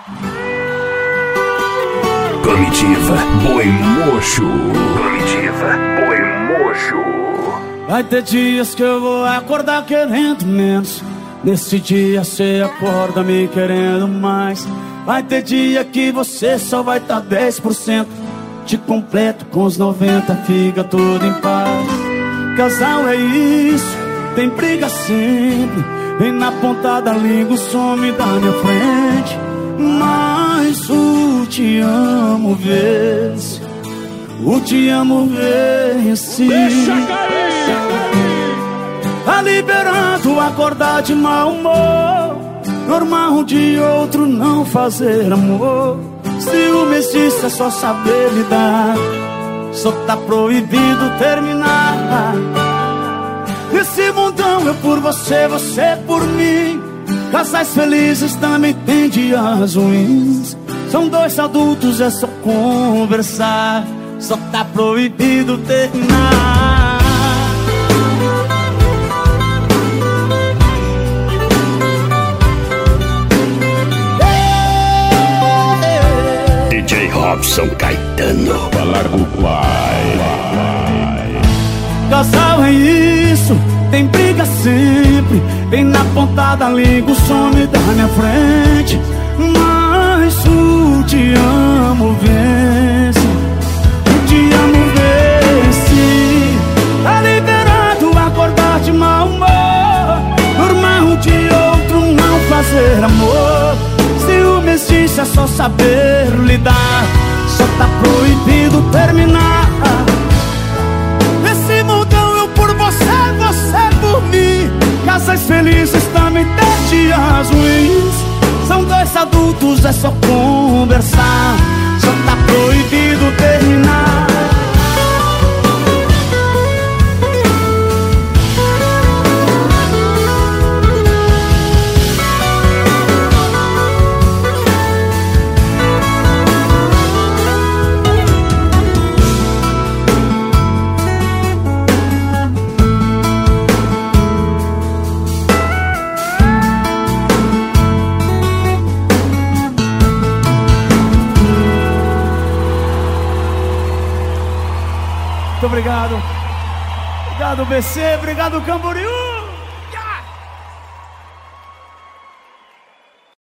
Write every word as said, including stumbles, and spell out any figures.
Comitiva Boi Mocho. Comitiva Boi Mocho. Vai ter dias que eu vou acordar querendo menos. Nesse dia cê acorda me querendo mais. Vai ter dia que você só vai tá dez por cento. Te completo com os noventa, fica tudo em paz. Casal é isso, tem briga sempre. Vem na ponta da língua, some da minha frente. Mas o te amo vence, o te amo vence. Deixa cair. Tá liberando acordar de mau humor. Normal de outro não fazer amor. Ciúme existe, é só saber lidar. Só tá proibido terminar. Nesse mundão eu por você, você por mim. Casais felizes também tem dias ruins. São dois adultos, é só conversar. Só tá proibido terminar. D J Robson Caetano. Falar do pai. Casal é isso, tem briga sempre. Vem na ponta da língua, some da minha frente. Mas o te amo vence, o te amo vence. Tá liberado acordar de mau humor. Normal de outro não fazer amor. Ciúme existe, é só saber lidar. Só tá proibido terminar. Nesse mundão eu por você, você por mim. Casais felizes também tem dias ruins. São dois adultos, é só conversar. Só tá proibido terminar. Muito obrigado. Obrigado, B C. Obrigado, Camboriú.